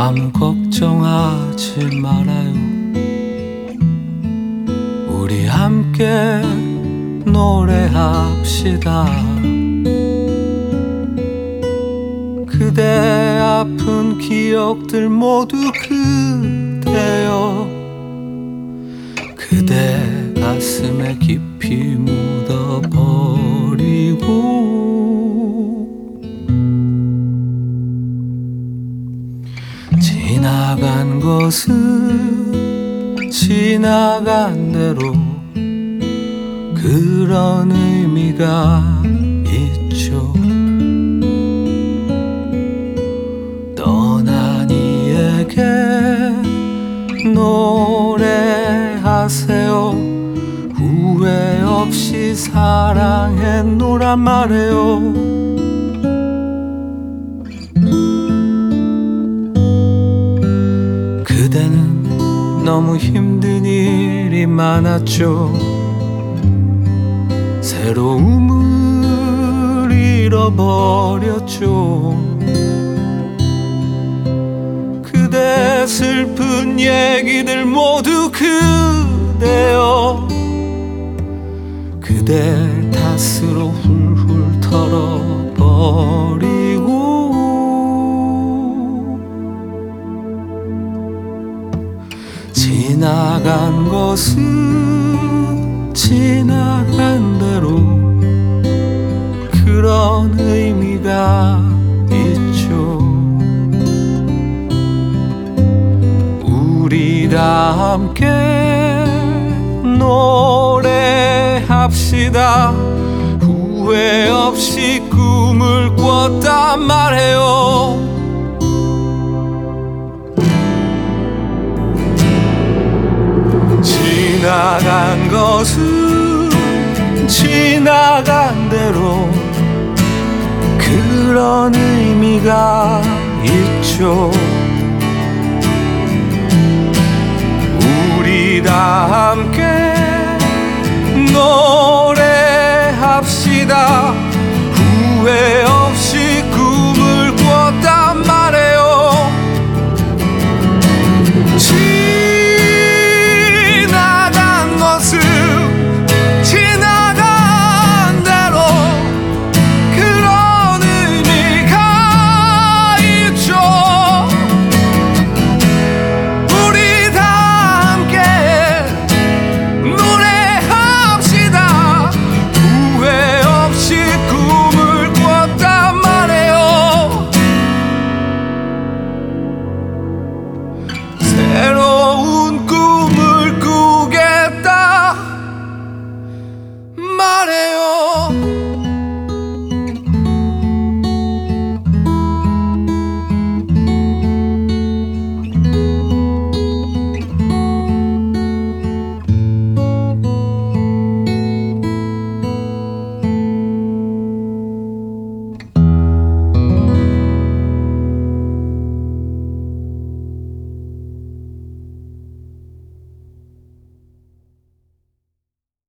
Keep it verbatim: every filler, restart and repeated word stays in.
아무 걱정하지 말아요. 우리 함께 노래합시다. 그대 아픈 기억들 모두 그대여 그대 가슴에 깊이 묻어버리고 지나간 것은 지나간 대로 그런 의미가 있죠. 떠난 이에게 노래하세요. 후회 없이 사랑했노란 말해요. 그대는 너무 힘든 일이 많았죠. 새로움을 잃어버렸죠. 그대 슬픈 얘기들 모두 그대여 그대 탓으로 훌훌 털어버리고 지나간 것은 지나간 대로 그런 의미가 있죠. 우리 다 함께 노래합시다. 후회 없이 꿈을 꿨단 말해요. 지나간 것은 지나간 대로 그런 의미가 있죠.